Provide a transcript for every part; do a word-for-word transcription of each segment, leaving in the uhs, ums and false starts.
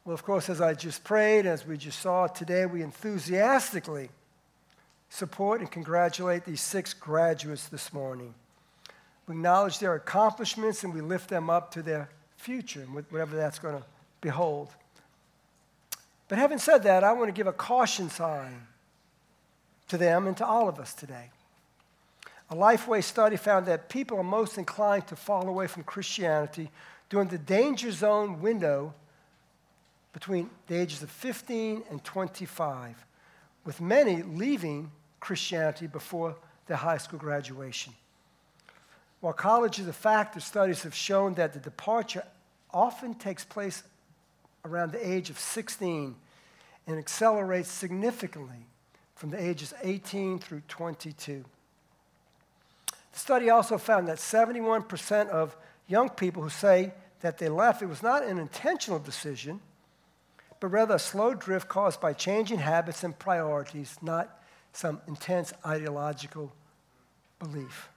Well, of course, as I just prayed, as we just saw today, we enthusiastically support and congratulate these six graduates this morning. We acknowledge their accomplishments and we lift them up to their future, and whatever that's going to behold. But having said that, I want to give a caution sign to them and to all of us today. A Lifeway study found that people are most inclined to fall away from Christianity during the danger zone window between the ages of fifteen and twenty-five, with many leaving Christianity before their high school graduation. While college is a factor, studies have shown that the departure often takes place around the age of sixteen and accelerates significantly from the ages eighteen through twenty-two. The study also found that seventy-one percent of young people who say that they left, it was not an intentional decision, but rather a slow drift caused by changing habits and priorities, not some intense ideological belief.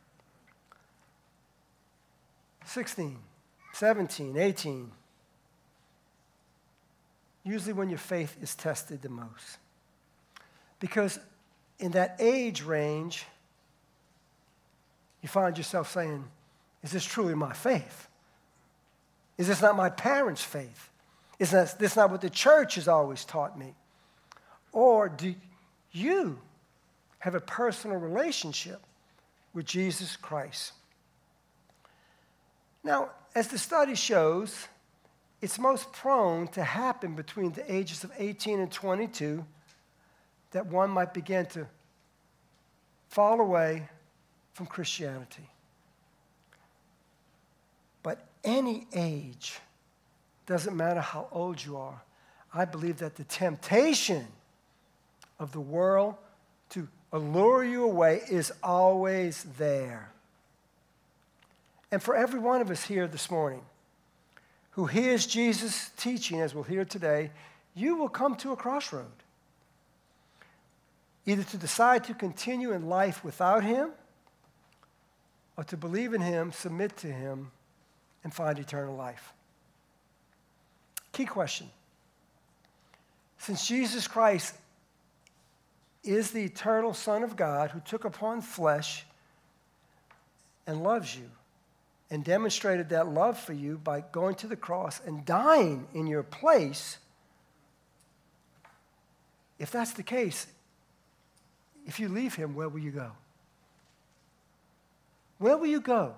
sixteen, seventeen, eighteen. Usually when your faith is tested the most. Because in that age range, you find yourself saying, is this truly my faith? Is this not my parents' faith? Is this not what the church has always taught me? Or do you have a personal relationship with Jesus Christ? Now, as the study shows, it's most prone to happen between the ages of eighteen and twenty-two that one might begin to fall away from Christianity. But any age, doesn't matter how old you are, I believe that the temptation of the world to allure you away is always there. And for every one of us here this morning who hears Jesus teaching, as we'll hear today, you will come to a crossroad. Either to decide to continue in life without him, or to believe in him, submit to him, and find eternal life. Key question. Since Jesus Christ is the eternal Son of God who took upon flesh and loves you, and demonstrated that love for you by going to the cross and dying in your place, if that's the case, if you leave him, where will you go? Where will you go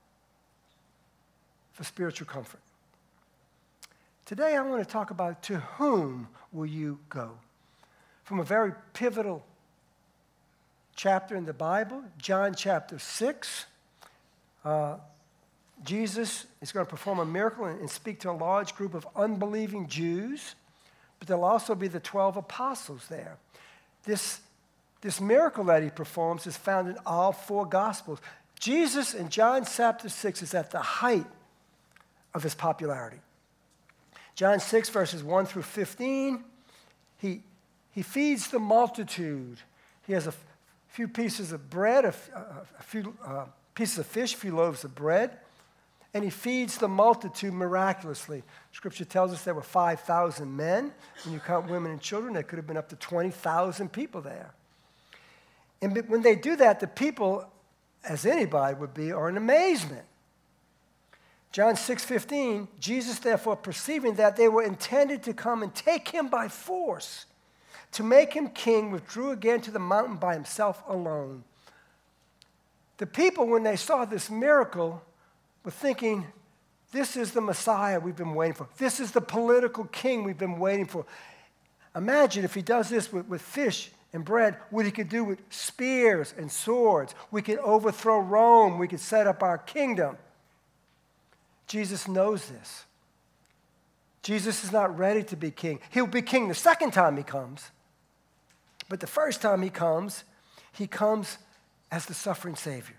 for spiritual comfort? Today I want to talk about to whom will you go? From a very pivotal chapter in the Bible, John chapter six. Uh, Jesus is going to perform a miracle and, and speak to a large group of unbelieving Jews, but there'll also be the twelve apostles there. This, this miracle that he performs is found in all four Gospels. Jesus in John chapter six is at the height of his popularity. John six, verses one through fifteen, he, he feeds the multitude. He has a f- few pieces of bread, a, f- a few uh, pieces of fish, a few loaves of bread, and he feeds the multitude miraculously. Scripture tells us there were five thousand men. When you count women and children, there could have been up to twenty thousand people there. And when they do that, the people, as anybody would be, are in amazement. John six fifteen, Jesus therefore perceiving that they were intended to come and take him by force, to make him king, withdrew again to the mountain by himself alone. The people, when they saw this miracle, were thinking, this is the Messiah we've been waiting for. This is the political king we've been waiting for. Imagine if he does this with, with fish and bread, what he could do with spears and swords. We could overthrow Rome. We could set up our kingdom. Jesus knows this. Jesus is not ready to be king. He'll be king the second time he comes. But the first time he comes, he comes as the suffering Savior.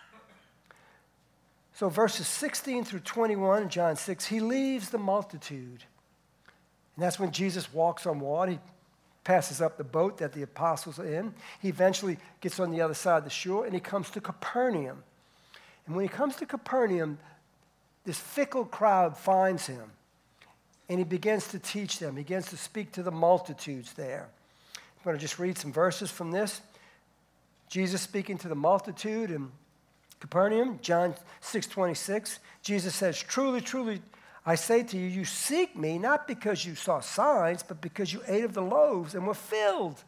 So verses sixteen through twenty-one in John six, he leaves the multitude. And that's when Jesus walks on water. He passes up the boat that the apostles are in. He eventually gets on the other side of the shore, and he comes to Capernaum. And when he comes to Capernaum, this fickle crowd finds him. and he begins to teach them. He begins to speak to the multitudes there. I'm going to just read some verses from this. Jesus speaking to the multitude in Capernaum, John six twenty-six. Jesus says, truly, truly, I say to you, you seek me not because you saw signs, but because you ate of the loaves and were filled.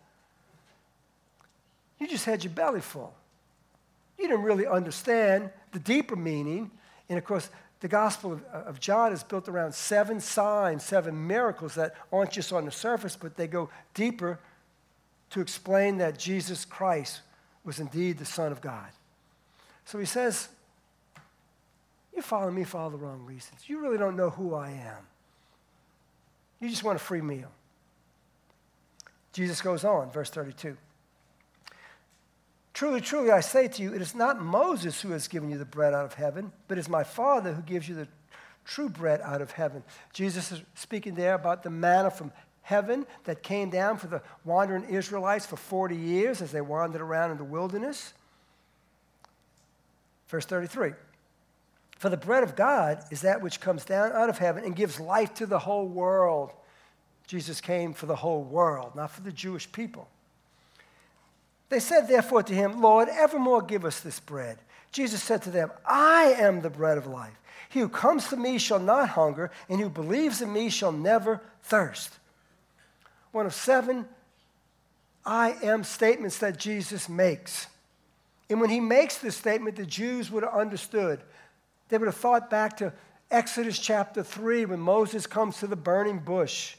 You just had your belly full. You didn't really understand the deeper meaning. And of course, the Gospel of, of John is built around seven signs, seven miracles that aren't just on the surface, but they go deeper to explain that Jesus Christ was indeed the Son of God. So he says, you follow me for all the wrong reasons. You really don't know who I am. You just want a free meal. Jesus goes on, verse thirty-two. Truly, truly, I say to you, it is not Moses who has given you the bread out of heaven, but it is my Father who gives you the true bread out of heaven. Jesus is speaking there about the manna from heaven that came down for the wandering Israelites for forty years as they wandered around in the wilderness. Verse thirty-three. For the bread of God is that which comes down out of heaven and gives life to the whole world. Jesus came for the whole world, not for the Jewish people. They said, therefore, to him, Lord, evermore give us this bread. Jesus said to them, I am the bread of life. He who comes to me shall not hunger, and who believes in me shall never thirst. One of seven I am statements that Jesus makes. And when he makes this statement, the Jews would have understood. They would have thought back to Exodus chapter three when Moses comes to the burning bush.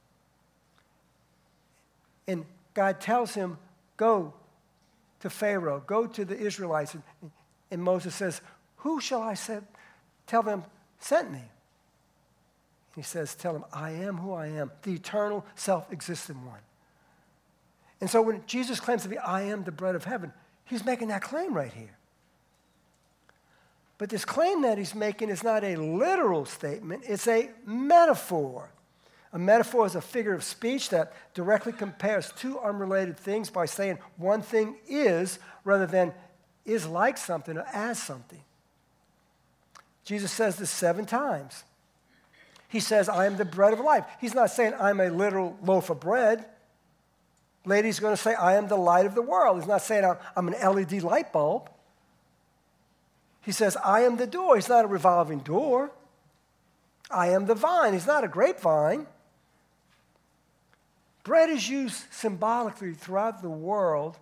And God tells him, go to Pharaoh, go to the Israelites. And, and Moses says, who shall I say, tell them sent me? He says, tell them, I am who I am, the eternal, self-existent one. And so when Jesus claims to be, I am the bread of heaven, he's making that claim right here. But this claim that he's making is not a literal statement, it's a metaphor. A metaphor is a figure of speech that directly compares two unrelated things by saying one thing is rather than is like something or as something. Jesus says this seven times. He says, I am the bread of life. He's not saying I'm a literal loaf of bread. Later, he's going to say, I am the light of the world. He's not saying I'm, I'm an L E D light bulb. He says, I am the door. He's not a revolving door. I am the vine. He's not a grapevine. Bread is used symbolically throughout the world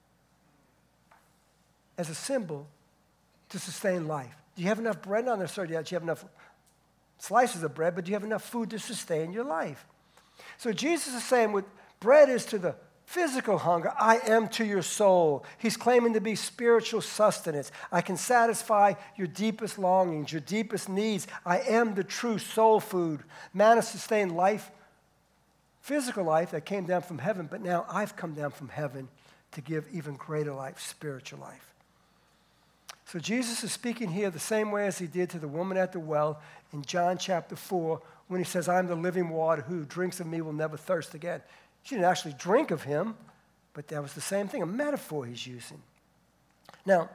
as a symbol to sustain life. Do you have enough bread? Not necessarily that you have enough slices of bread, but do you have enough food to sustain your life? So Jesus is saying what bread is to the physical hunger, I am to your soul. He's claiming to be spiritual sustenance. I can satisfy your deepest longings, your deepest needs. I am the true soul food. Manna sustained life, physical life that came down from heaven, but now I've come down from heaven to give even greater life, spiritual life. So Jesus is speaking here the same way as he did to the woman at the well in John chapter four when he says, I'm the living water. Who drinks of me will never thirst again. She didn't actually drink of him, but that was the same thing, a metaphor he's using. Now,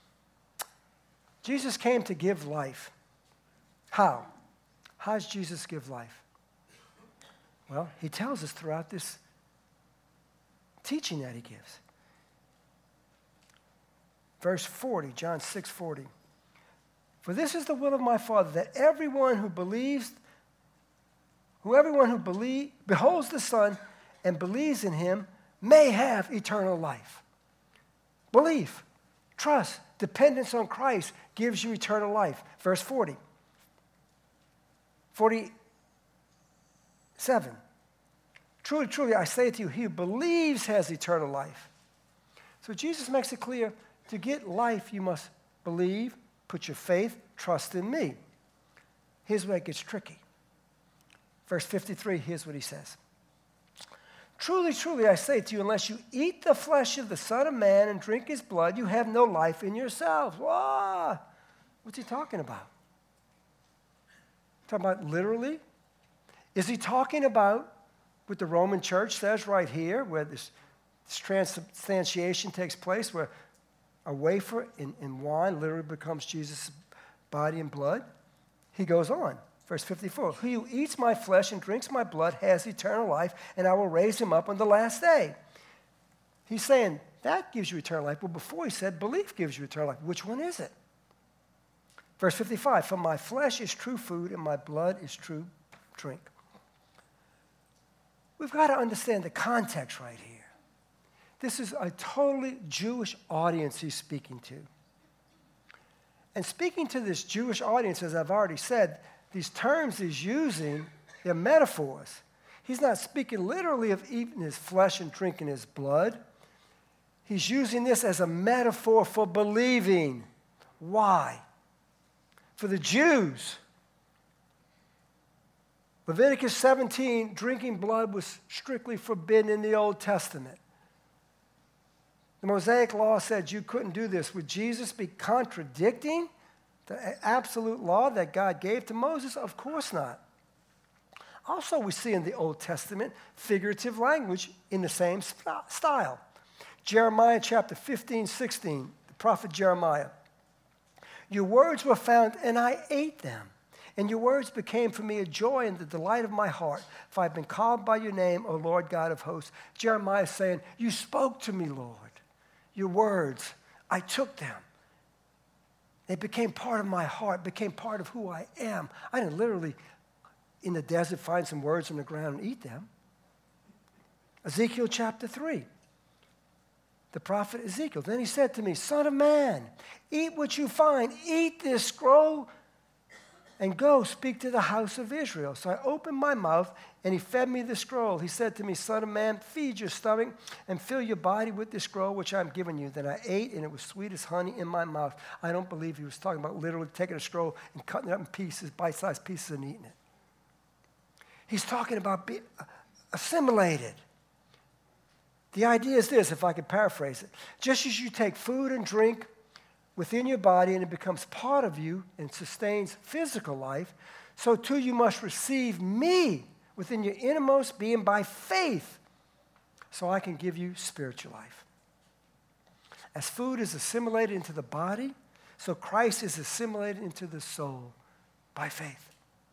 Jesus came to give life. How? How does Jesus give life? Well, he tells us throughout this teaching that he gives. Verse forty, John six forty. For this is the will of my Father, that everyone who believes, who everyone who believe, beholds the Son and believes in him may have eternal life. Belief, trust, dependence on Christ gives you eternal life. Verse forty. forty-seven. Truly, truly, I say to you, he who believes has eternal life. So Jesus makes it clear, to get life, you must believe, put your faith, trust in me. Here's where it gets tricky. Verse fifty-three, here's what he says. Truly, truly, I say to you, unless you eat the flesh of the Son of Man and drink his blood, you have no life in yourselves. Whoa! What's he talking about? Talking about literally? Is he talking about what the Roman church says right here, where this, this transubstantiation takes place, where a wafer in, in wine literally becomes Jesus' body and blood? He goes on. Verse fifty-four, he who eats my flesh and drinks my blood has eternal life, and I will raise him up on the last day. He's saying, that gives you eternal life. Well, before he said, belief gives you eternal life. Which one is it? Verse fifty-five, for my flesh is true food, and my blood is true drink. We've got to understand the context right here. This is a totally Jewish audience he's speaking to. And speaking to this Jewish audience, as I've already said, these terms he's using, they're metaphors. He's not speaking literally of eating his flesh and drinking his blood. He's using this as a metaphor for believing. Why? For the Jews, Leviticus seventeen, drinking blood was strictly forbidden in the Old Testament. The Mosaic law said you couldn't do this. Would Jesus be contradicting the absolute law that God gave to Moses? Of course not. Also, we see in the Old Testament figurative language in the same style. Jeremiah chapter fifteen, sixteen, the prophet Jeremiah. Your words were found, and I ate them. And your words became for me a joy and the delight of my heart. For I've been called by your name, O Lord God of hosts. Jeremiah is saying, you spoke to me, Lord. Your words, I took them. They became part of my heart, became part of who I am. I didn't literally, in the desert, find some words on the ground and eat them. Ezekiel chapter three. The prophet Ezekiel. Then he said to me, son of man, eat what you find. Eat this scroll and go speak to the house of Israel. So I opened my mouth, and he fed me the scroll. He said to me, son of man, feed your stomach and fill your body with the scroll which I'm giving you. Then I ate, and it was sweet as honey in my mouth. I don't believe he was talking about literally taking a scroll and cutting it up in pieces, bite-sized pieces, and eating it. He's talking about being assimilated. The idea is this, if I could paraphrase it. Just as you take food and drink within your body and it becomes part of you and sustains physical life, so too you must receive me within your innermost being by faith, so I can give you spiritual life. As food is assimilated into the body, so Christ is assimilated into the soul by faith.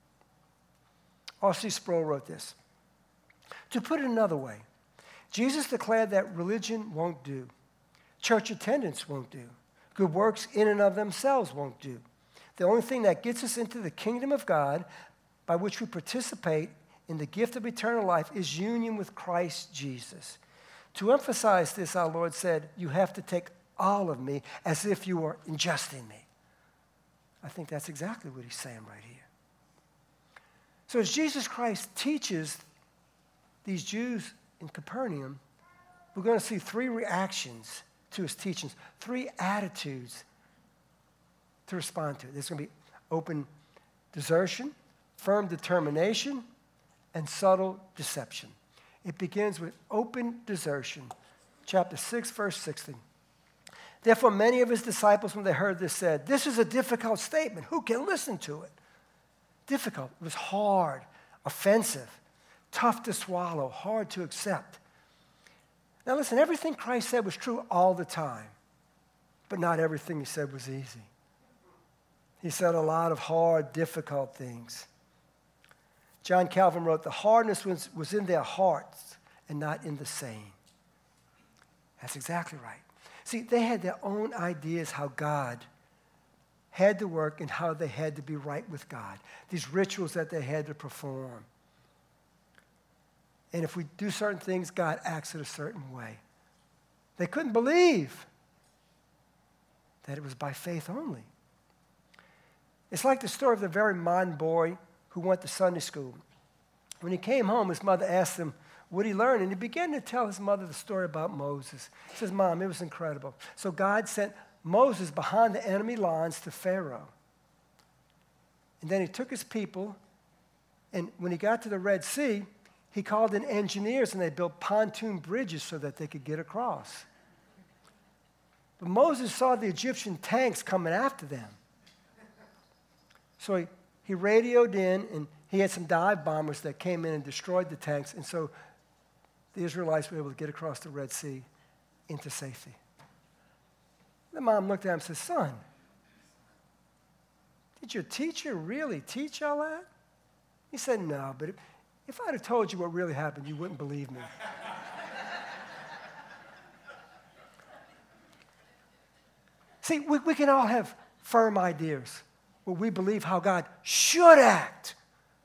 R C Sproul wrote this. To put it another way, Jesus declared that religion won't do. Church attendance won't do. Good works in and of themselves won't do. The only thing that gets us into the kingdom of God, by which we participate in the gift of eternal life, is union with Christ Jesus. To emphasize this, our Lord said, you have to take all of me as if you were ingesting me. I think that's exactly what he's saying right here. So as Jesus Christ teaches these Jews in Capernaum, we're going to see three reactions to his teachings, three attitudes to respond to it. There's going to be open desertion, firm determination, and subtle deception. It begins with open desertion. Chapter six, verse sixteen. Therefore, many of his disciples, when they heard this, said, this is a difficult statement. Who can listen to it? Difficult. It was hard, offensive, tough to swallow, hard to accept. Now listen, everything Christ said was true all the time, but not everything he said was easy. He said a lot of hard, difficult things. John Calvin wrote, the hardness was, was in their hearts and not in the saying. That's exactly right. See, they had their own ideas how God had to work and how they had to be right with God. These rituals that they had to perform. And if we do certain things, God acts in a certain way. They couldn't believe that it was by faith only. It's like the story of the very modern boy who went to Sunday school. When he came home, his mother asked him, what he learned, and he began to tell his mother the story about Moses. He says, Mom, it was incredible. So God sent Moses behind the enemy lines to Pharaoh. And then he took his people, and when he got to the Red Sea, he called in engineers, and they built pontoon bridges so that they could get across. But Moses saw the Egyptian tanks coming after them. So he, he radioed in, and he had some dive bombers that came in and destroyed the tanks, and so the Israelites were able to get across the Red Sea into safety. The mom looked at him and said, son, did your teacher really teach all that? He said, no, but if, if I'd have told you what really happened, you wouldn't believe me. See, we, we can all have firm ideas where we believe how God should act.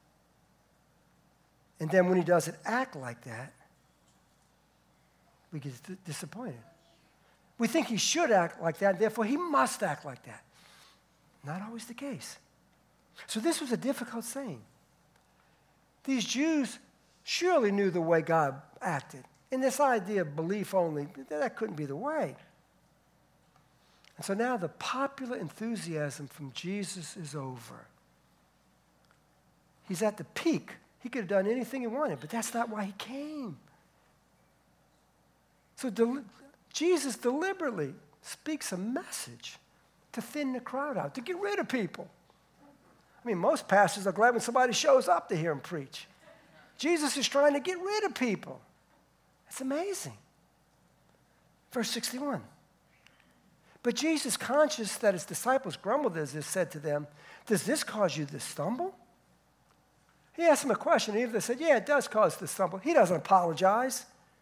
And then when he doesn't act like that, we get d- disappointed. We think he should act like that, therefore he must act like that. Not always the case. So this was a difficult saying. These Jews surely knew the way God acted. And this idea of belief only, that couldn't be the way. And so now the popular enthusiasm from Jesus is over. He's at the peak. He could have done anything he wanted, but that's not why he came. So del- Jesus deliberately speaks a message to thin the crowd out, to get rid of people. I mean, most pastors are glad when somebody shows up to hear him preach. Jesus is trying to get rid of people. It's amazing. Verse sixty-one. But Jesus, conscious that his disciples grumbled as this, said to them, does this cause you to stumble? He asked them a question, and they said, yeah, it does cause us to stumble. He doesn't apologize.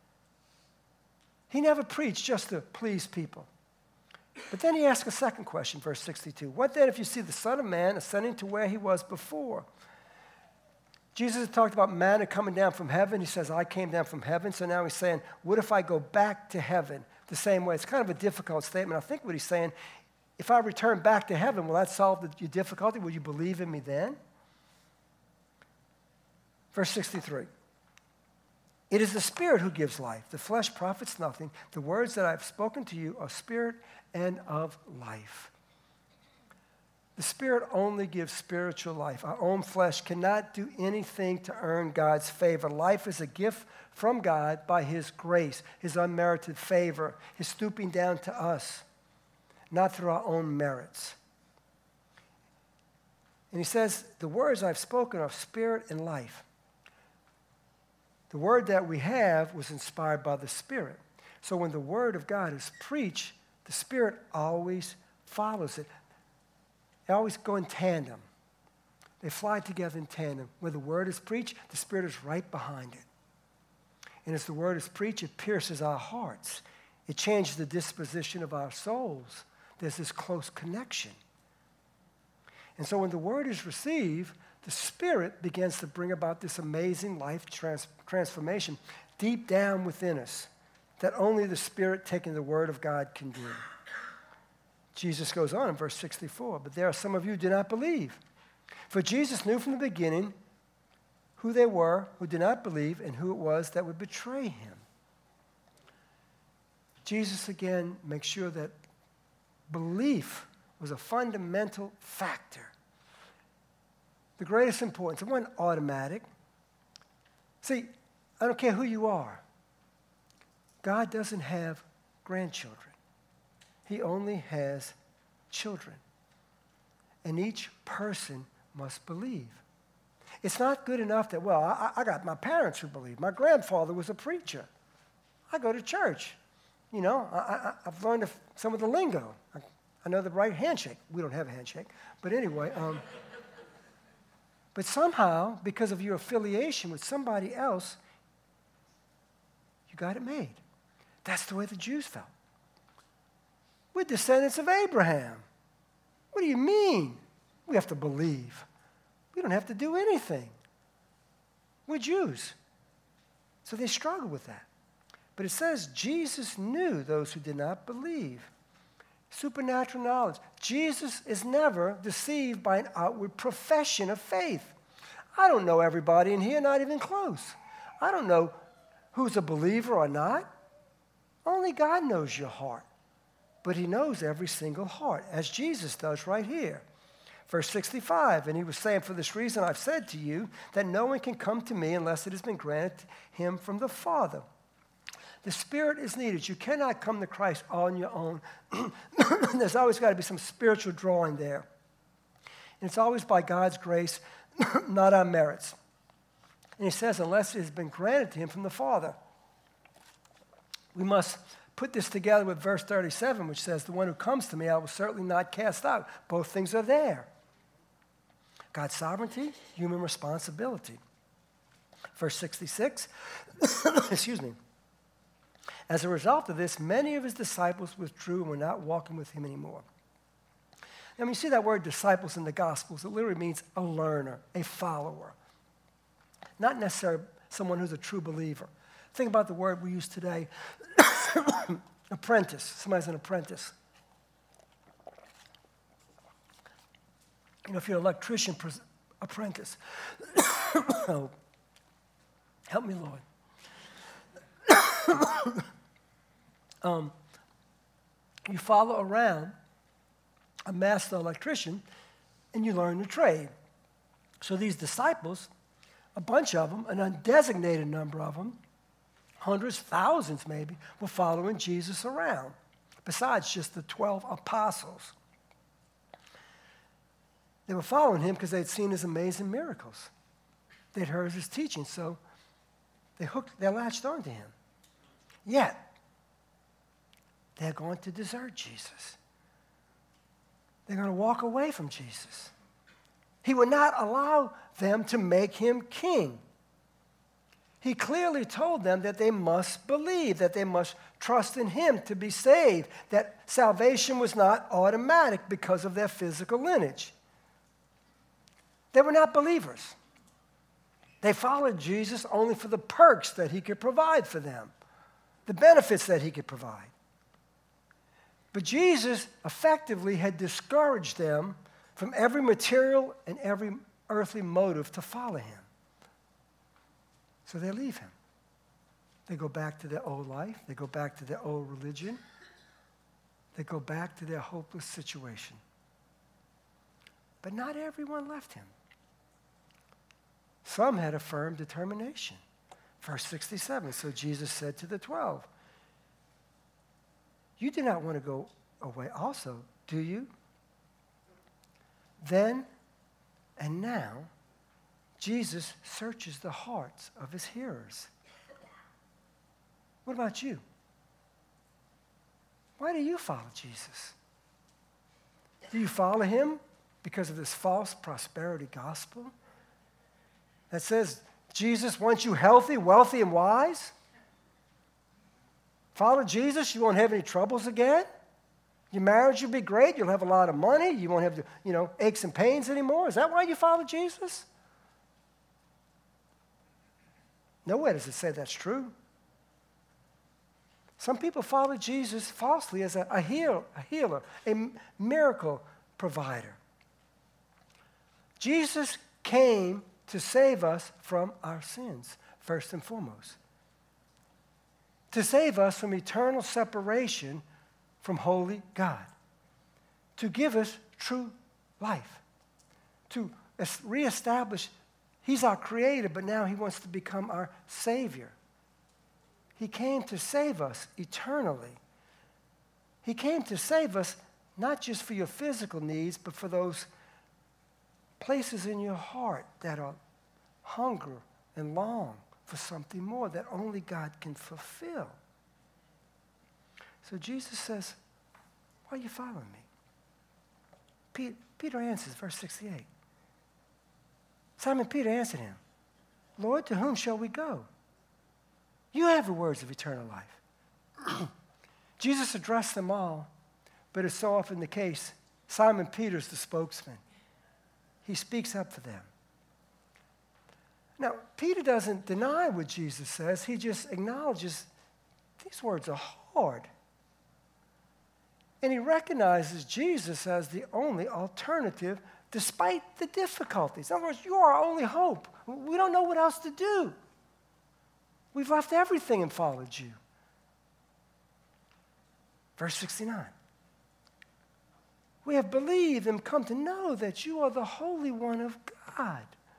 He never preached just to please people. But then he asked a second question, verse sixty-two. What then if you see the Son of Man ascending to where he was before? Jesus had talked about manna coming down from heaven. He says, I came down from heaven. So now he's saying, what if I go back to heaven the same way? It's kind of a difficult statement. I think what he's saying, if I return back to heaven, will that solve the, your difficulty? Will you believe in me then? Verse sixty-three. It is the Spirit who gives life. The flesh profits nothing. The words that I have spoken to you are spirit and of life. The Spirit only gives spiritual life. Our own flesh cannot do anything to earn God's favor. Life is a gift from God by his grace, his unmerited favor, his stooping down to us, not through our own merits. And he says, the words I've spoken are spirit and life. The word that we have was inspired by the Spirit. So when the word of God is preached, the Spirit always follows it. They always go in tandem. They fly together in tandem. Where the word is preached, the Spirit is right behind it. And as the word is preached, it pierces our hearts. It changes the disposition of our souls. There's this close connection. And so when the word is received, the Spirit begins to bring about this amazing life trans- transformation deep down within us that only the Spirit taking the word of God can do. Jesus goes on in verse sixty-four, but there are some of you who do not believe. For Jesus knew from the beginning who they were who did not believe and who it was that would betray him. Jesus again makes sure that belief was a fundamental factor. The greatest importance. It wasn't automatic. See, I don't care who you are. God doesn't have grandchildren. He only has children. And each person must believe. It's not good enough that, well, I, I got my parents who believe. My grandfather was a preacher. I go to church. You know, I, I, I've learned some of the lingo. I, I know the right handshake. We don't have a handshake. But anyway, um, but somehow, because of your affiliation with somebody else, you got it made. That's the way the Jews felt. We're descendants of Abraham. What do you mean? We have to believe. We don't have to do anything. We're Jews. So they struggle with that. But it says Jesus knew those who did not believe. Supernatural knowledge. Jesus is never deceived by an outward profession of faith. I don't know everybody in here, not even close. I don't know who's a believer or not. Only God knows your heart. But he knows every single heart, as Jesus does right here. Verse sixty-five, and he was saying, for this reason I've said to you that no one can come to me unless it has been granted him from the Father. The Spirit is needed. You cannot come to Christ on your own. There's always got to be some spiritual drawing there. And it's always by God's grace, not our merits. And he says, unless it has been granted to him from the Father. We must put this together with verse thirty-seven, which says, the one who comes to me, I will certainly not cast out. Both things are there. God's sovereignty, human responsibility. Verse sixty-six, excuse me. As a result of this, many of his disciples withdrew and were not walking with him anymore. Now, when you see that word disciples in the Gospels, it literally means a learner, a follower. Not necessarily someone who's a true believer. Think about the word we use today, apprentice. Somebody's an apprentice. You know, if you're an electrician pres- apprentice, oh, help me, Lord. um, you follow around a master electrician and you learn the trade. So these disciples, a bunch of them, an undesignated number of them, hundreds, thousands maybe, were following Jesus around, besides just the twelve apostles. They were following him because they'd seen his amazing miracles. They'd heard his teaching, so they hooked, they latched onto him. Yet, they're going to desert Jesus. They're going to walk away from Jesus. He would not allow them to make him king. He clearly told them that they must believe, that they must trust in him to be saved, that salvation was not automatic because of their physical lineage. They were not believers. They followed Jesus only for the perks that he could provide for them, the benefits that he could provide. But Jesus effectively had discouraged them from every material and every earthly motive to follow him. So they leave him. They go back to their old life. They go back to their old religion. They go back to their hopeless situation. But not everyone left him. Some had a firm determination. Verse sixty-seven, so Jesus said to the twelve, you do not want to go away also, do you? Then and now, Jesus searches the hearts of his hearers. What about you? Why do you follow Jesus? Do you follow him because of this false prosperity gospel that says Jesus wants you healthy, wealthy, and wise? Follow Jesus, you won't have any troubles again. Your marriage will be great. You'll have a lot of money. You won't have the, you know, aches and pains anymore. Is that why you follow Jesus? Nowhere does it say that's true. Some people follow Jesus falsely as a, a, heal, a healer, a miracle provider. Jesus came to save us from our sins, first and foremost. To save us from eternal separation from holy God. To give us true life. To reestablish, he's our creator, but now he wants to become our savior. He came to save us eternally. He came to save us not just for your physical needs, but for those places in your heart that are hunger and long for something more that only God can fulfill. So Jesus says, why are you following me? Peter, Peter answers, verse sixty-eight. Simon Peter answered him, Lord, to whom shall we go? You have the words of eternal life. Jesus addressed them all, but as so often the case, Simon Peter's the spokesman. He speaks up for them. Now, Peter doesn't deny what Jesus says. He just acknowledges these words are hard. And he recognizes Jesus as the only alternative despite the difficulties. In other words, you are our only hope. We don't know what else to do. We've left everything and followed you. Verse sixty-nine. We have believed and come to know that you are the Holy One of God.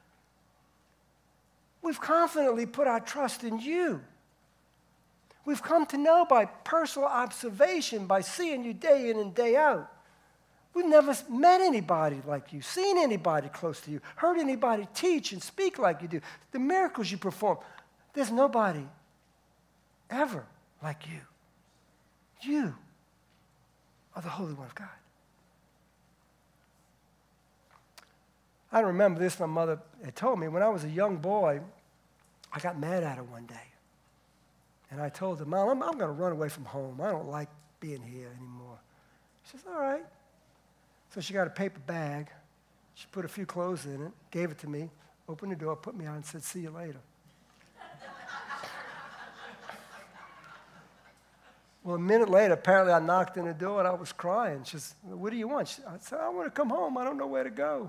We've confidently put our trust in you. We've come to know by personal observation, by seeing you day in and day out. We've never met anybody like you, seen anybody close to you, heard anybody teach and speak like you do. The miracles you perform, there's nobody ever like you. You are the Holy One of God. I remember this, my mother had told me. When I was a young boy, I got mad at her one day. And I told her, Mom, I'm, I'm going to run away from home. I don't like being here anymore. She says, all right. So she got a paper bag. She put a few clothes in it, gave it to me, opened the door, put me on, and said, see you later. Well, a minute later, apparently I knocked on the door and I was crying. She says, what do you want? She, I said, I want to come home. I don't know where to go.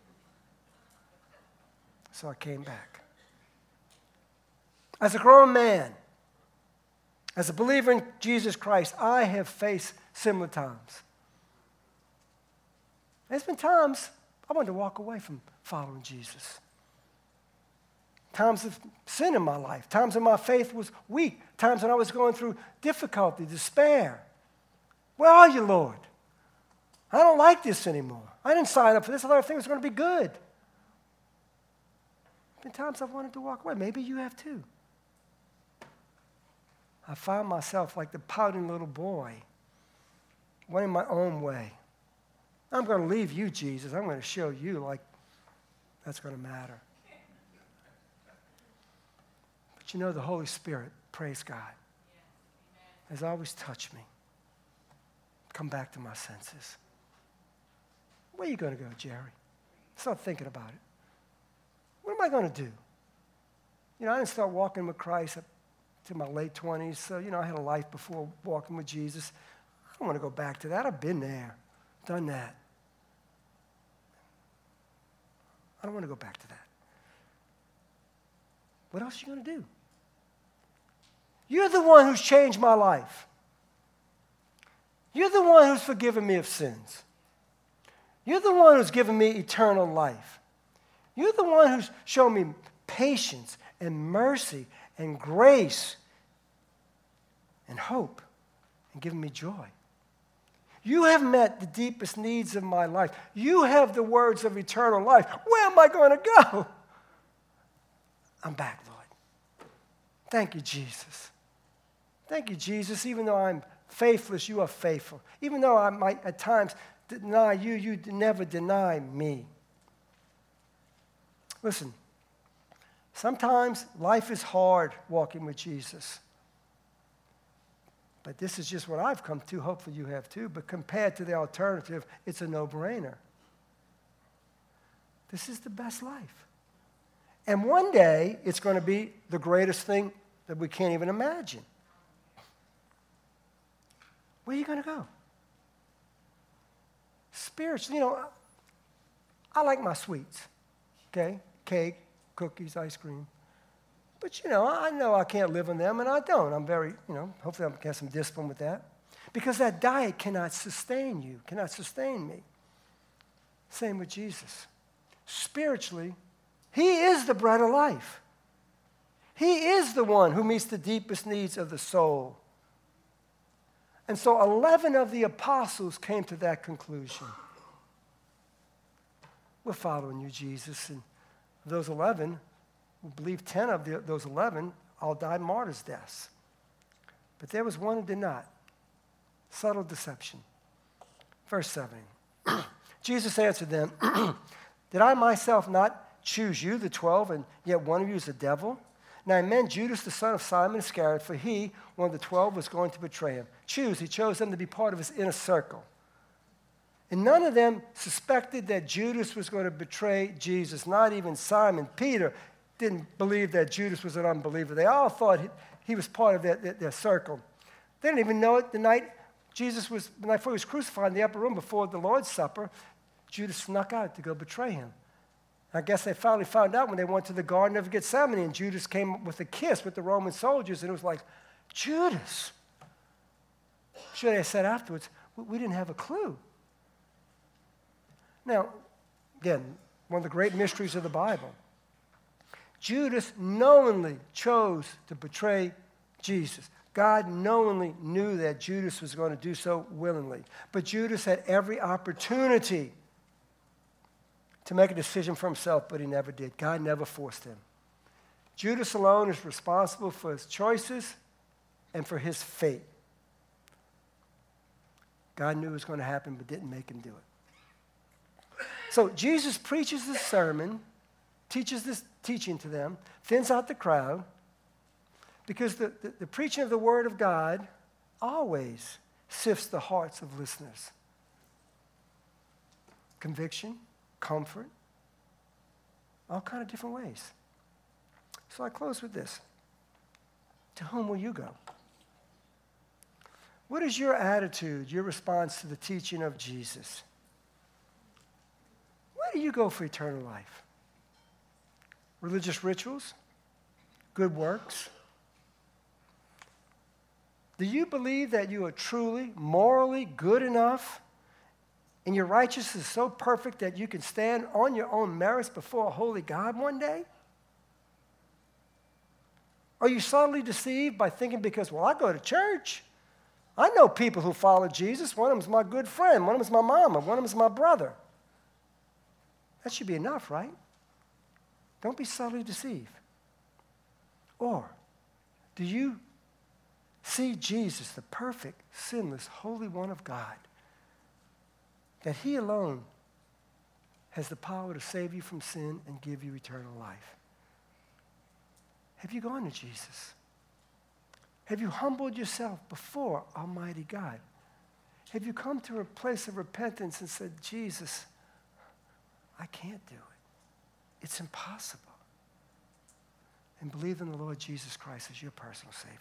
So I came back. As a grown man, as a believer in Jesus Christ, I have faced similar times. There's been times I wanted to walk away from following Jesus. Times of sin in my life, times when my faith was weak, times when I was going through difficulty, despair. Where are you, Lord? I don't like this anymore. I didn't sign up for this. I thought everything was going to be good. There have been times I've wanted to walk away. Maybe you have too. I found myself like the pouting little boy, wanting my own way. I'm going to leave you, Jesus. I'm going to show you like that's going to matter. But you know, the Holy Spirit, praise God, has always touched me. Come back to my senses. Where are you going to go, Jerry? Start thinking about it. What am I going to do? You know, I didn't start walking with Christ up to my late twenties, so, you know, I had a life before walking with Jesus. I don't want to go back to that. I've been there, done that. I don't want to go back to that. What else are you going to do? You're the one who's changed my life. You're the one who's forgiven me of sins. You're the one who's given me eternal life. You're the one who's shown me patience and mercy and grace and hope and given me joy. You have met the deepest needs of my life. You have the words of eternal life. Where am I going to go? I'm back, Lord. Thank you, Jesus. Thank you, Jesus. Even though I'm faithless, you are faithful. Even though I might at times deny you, you never deny me. Listen, sometimes life is hard walking with Jesus. But this is just what I've come to. Hopefully you have too. But compared to the alternative, it's a no-brainer. This is the best life. And one day, it's going to be the greatest thing that we can't even imagine. Where are you going to go? Spiritually, you know, I like my sweets, okay? Cake, cookies, ice cream. But, you know, I know I can't live on them, and I don't. I'm very, you know, hopefully I can have some discipline with that. Because that diet cannot sustain you, cannot sustain me. Same with Jesus. Spiritually, he is the bread of life. He is the one who meets the deepest needs of the soul. And so eleven of the apostles came to that conclusion. We're following you, Jesus. And those eleven, we believe ten of the, those eleven all died martyrs' deaths. But there was one who did not. Subtle deception. Verse seven. Jesus answered them, did I myself not choose you, the twelve, and yet one of you is a devil? Now I meant Judas, the son of Simon Iscariot, for he, one of the twelve, was going to betray him. Choose, he chose them to be part of his inner circle. And none of them suspected that Judas was going to betray Jesus. Not even Simon. Peter didn't believe that Judas was an unbeliever. They all thought he, he was part of their, their, their circle. They didn't even know it the night Jesus was, the night before he was crucified in the upper room before the Lord's Supper. Judas snuck out to go betray him. I guess they finally found out when they went to the Garden of Gethsemane, and Judas came with a kiss with the Roman soldiers, and it was like, Judas. Sure, they said afterwards, we didn't have a clue. Now, again, one of the great mysteries of the Bible. Judas knowingly chose to betray Jesus. God knowingly knew that Judas was going to do so willingly. But Judas had every opportunity to make a decision for himself, but he never did. God never forced him. Judas alone is responsible for his choices and for his fate. God knew it was going to happen, but didn't make him do it. So Jesus preaches this sermon, teaches this teaching to them, thins out the crowd, because the, the, the preaching of the Word of God always sifts the hearts of listeners. Conviction, comfort, all kind of different ways. So I close with this. To whom will you go? What is your attitude, your response to the teaching of Jesus? Where do you go for eternal life? Religious rituals? Good works? Do you believe that you are truly, morally good enough and your righteousness is so perfect that you can stand on your own merits before a holy God one day? Are you subtly deceived by thinking because, well, I go to church. I know people who follow Jesus. One of them is my good friend. One of them is my mama. One of them is my brother. That should be enough, right? Don't be subtly deceived. Or do you see Jesus, the perfect, sinless, holy one of God, that he alone has the power to save you from sin and give you eternal life? Have you gone to Jesus? Have you humbled yourself before Almighty God? Have you come to a place of repentance and said, Jesus, I can't do it. It's impossible. And believe in the Lord Jesus Christ as your personal Savior.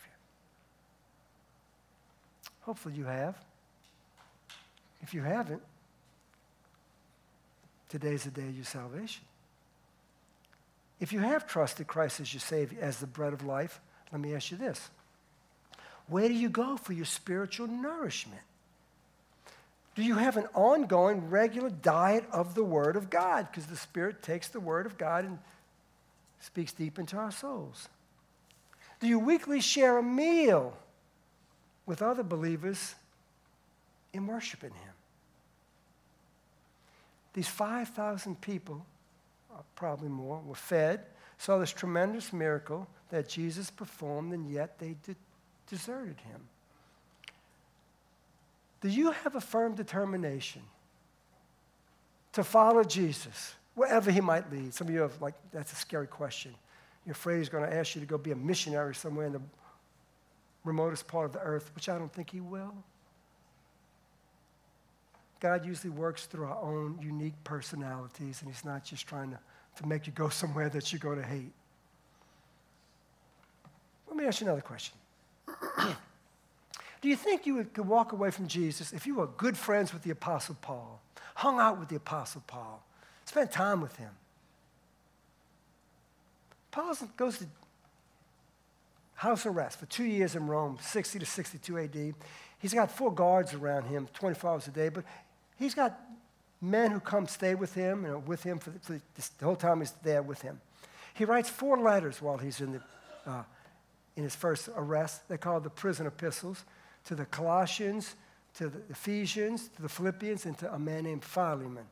Hopefully you have. If you haven't, today's the day of your salvation. If you have trusted Christ as your Savior, as the bread of life, let me ask you this. Where do you go for your spiritual nourishment? Do you have an ongoing, regular diet of the Word of God? Because the Spirit takes the Word of God and speaks deep into our souls. Do you weekly share a meal with other believers in worshiping Him? These five thousand people, probably more, were fed, saw this tremendous miracle that Jesus performed, and yet they de- deserted Him. Do you have a firm determination to follow Jesus, wherever He might lead? Some of you have, like, that's a scary question. You're afraid He's going to ask you to go be a missionary somewhere in the remotest part of the earth, which I don't think He will. God usually works through our own unique personalities, and He's not just trying to, to make you go somewhere that you're going to hate. Let me ask you another question. Do you think you would, could walk away from Jesus if you were good friends with the Apostle Paul, hung out with the Apostle Paul, spent time with him? Paul goes to house arrest for two years in Rome, sixty to sixty-two A D. He's got four guards around him twenty-four hours a day, but he's got men who come stay with him and are with him for the, for the whole time he's there with him. He writes four letters while he's in, the, uh, in his first arrest. They're called the prison epistles, to the Colossians, to the Ephesians, to the Philippians, and to a man named Philemon.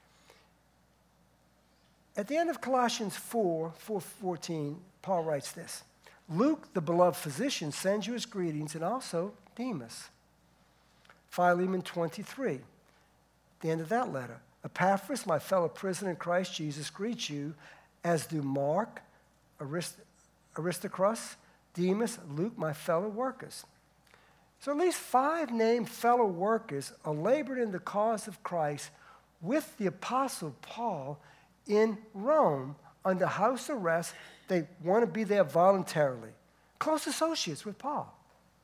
At the end of Colossians four, four fourteen, Paul writes this: Luke, the beloved physician, sends you his greetings, and also Demas. Philemon twenty-three, the end of that letter. Epaphras, my fellow prisoner in Christ Jesus, greets you, as do Mark, Arist- Aristarchus, Demas, Luke, my fellow workers. So at least five named fellow workers are labored in the cause of Christ with the Apostle Paul in Rome under house arrest. They want to be there voluntarily. Close associates with Paul.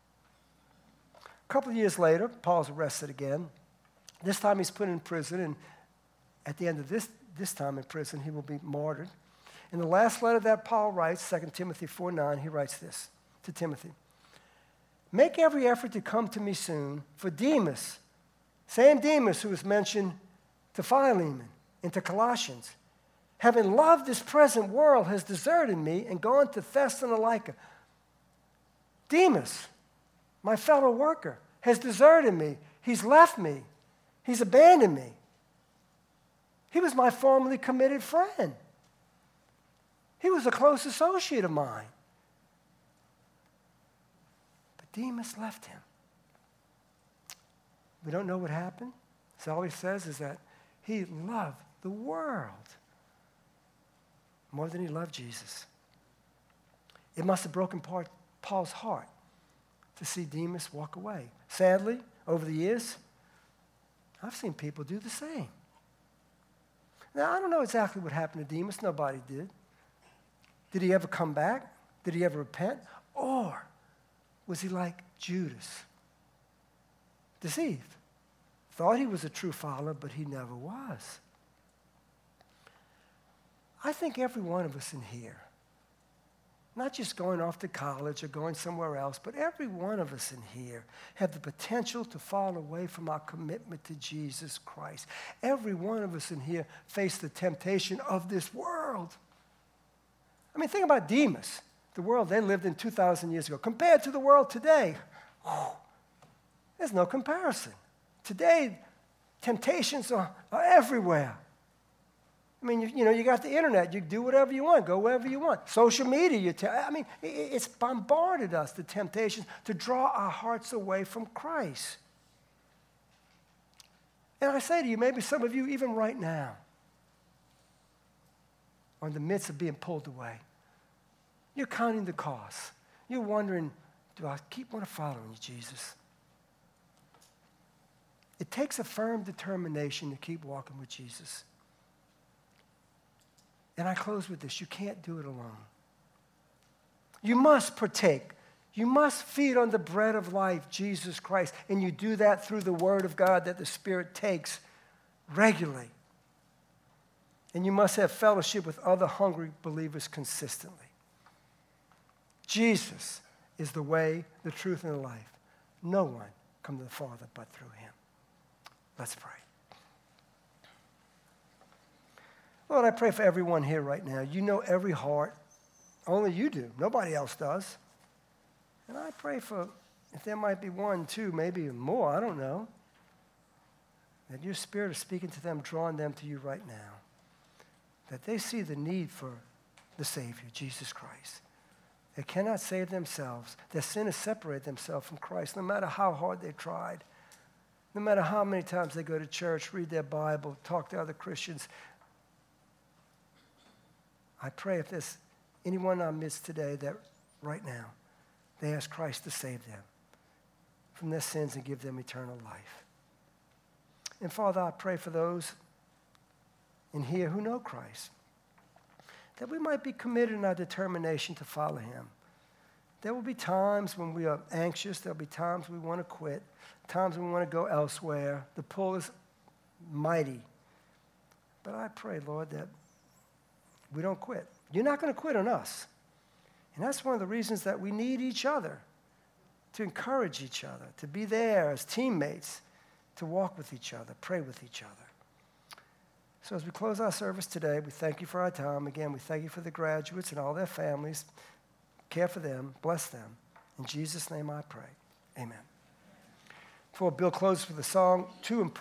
A couple of years later, Paul's arrested again. This time he's put in prison, and at the end of this, this time in prison, he will be martyred. In the last letter that Paul writes, Second Timothy four nine, he writes this to Timothy: Make every effort to come to me soon, for Demas, same Demas who was mentioned to Philemon and to Colossians, having loved this present world, has deserted me and gone to Thessalonica. Demas, my fellow worker, has deserted me. He's left me. He's abandoned me. He was my formerly committed friend. He was a close associate of mine. But Demas left him. We don't know what happened. So all he says is that he loved the world more than he loved Jesus. It must have broken Paul's heart to see Demas walk away. Sadly, over the years, I've seen people do the same. Now, I don't know exactly what happened to Demas. Nobody did. Did he ever come back? Did he ever repent? Or was he like Judas? Deceived. Thought he was a true follower, but he never was. I think every one of us in here, not just going off to college or going somewhere else, but every one of us in here have the potential to fall away from our commitment to Jesus Christ. Every one of us in here face the temptation of this world. I mean, think about Demas, the world they lived in two thousand years ago, compared to the world today. Whew, there's no comparison. Today, temptations are, are everywhere. I mean, you, you know, you got the internet. You do whatever you want, go wherever you want. Social media, you tell. I mean, it, it's bombarded us, the temptations, to draw our hearts away from Christ. And I say to you, maybe some of you, even right now, are in the midst of being pulled away. You're counting the cost. You're wondering, do I keep on following you, Jesus? It takes a firm determination to keep walking with Jesus. And I close with this. You can't do it alone. You must partake. You must feed on the bread of life, Jesus Christ. And you do that through the Word of God that the Spirit takes regularly. And you must have fellowship with other hungry believers consistently. Jesus is the way, the truth, and the life. No one comes to the Father but through him. Let's pray. Lord, I pray for everyone here right now. You know every heart. Only you do. Nobody else does. And I pray for, if there might be one, two, maybe more, I don't know, that your Spirit is speaking to them, drawing them to you right now. That they see the need for the Savior, Jesus Christ. They cannot save themselves. Their sin has separated themselves from Christ, no matter how hard they've tried. No matter how many times they go to church, read their Bible, talk to other Christians. I pray if there's anyone in our midst today that right now they ask Christ to save them from their sins and give them eternal life. And Father, I pray for those in here who know Christ, that we might be committed in our determination to follow him. There will be times when we are anxious. There will be times we want to quit, times when we want to go elsewhere. The pull is mighty. But I pray, Lord, that we don't quit. You're not going to quit on us. And that's one of the reasons that we need each other, to encourage each other, to be there as teammates, to walk with each other, pray with each other. So as we close our service today, we thank you for our time. Again, we thank you for the graduates and all their families. Care for them. Bless them. In Jesus' name I pray. Amen. Before Bill closes with a song, two important